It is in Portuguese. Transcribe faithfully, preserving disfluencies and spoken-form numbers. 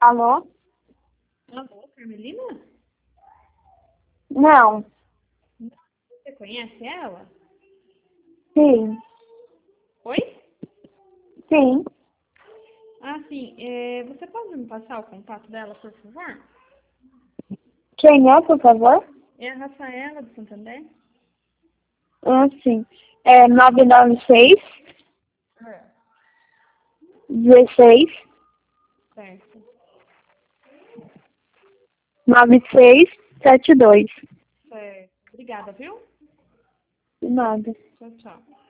Alô? Alô, Carmelina? Não. Você conhece ela? Sim. Oi? Sim. Ah, sim. É, você pode me passar o contato dela, por favor? Quem é, por favor? É a Rafaela do Santander? Ah, sim. É nove nove seis, É. dezesseis, Certo. nove seis sete dois. Certo. Obrigada, viu? De nada. Tchau, tchau.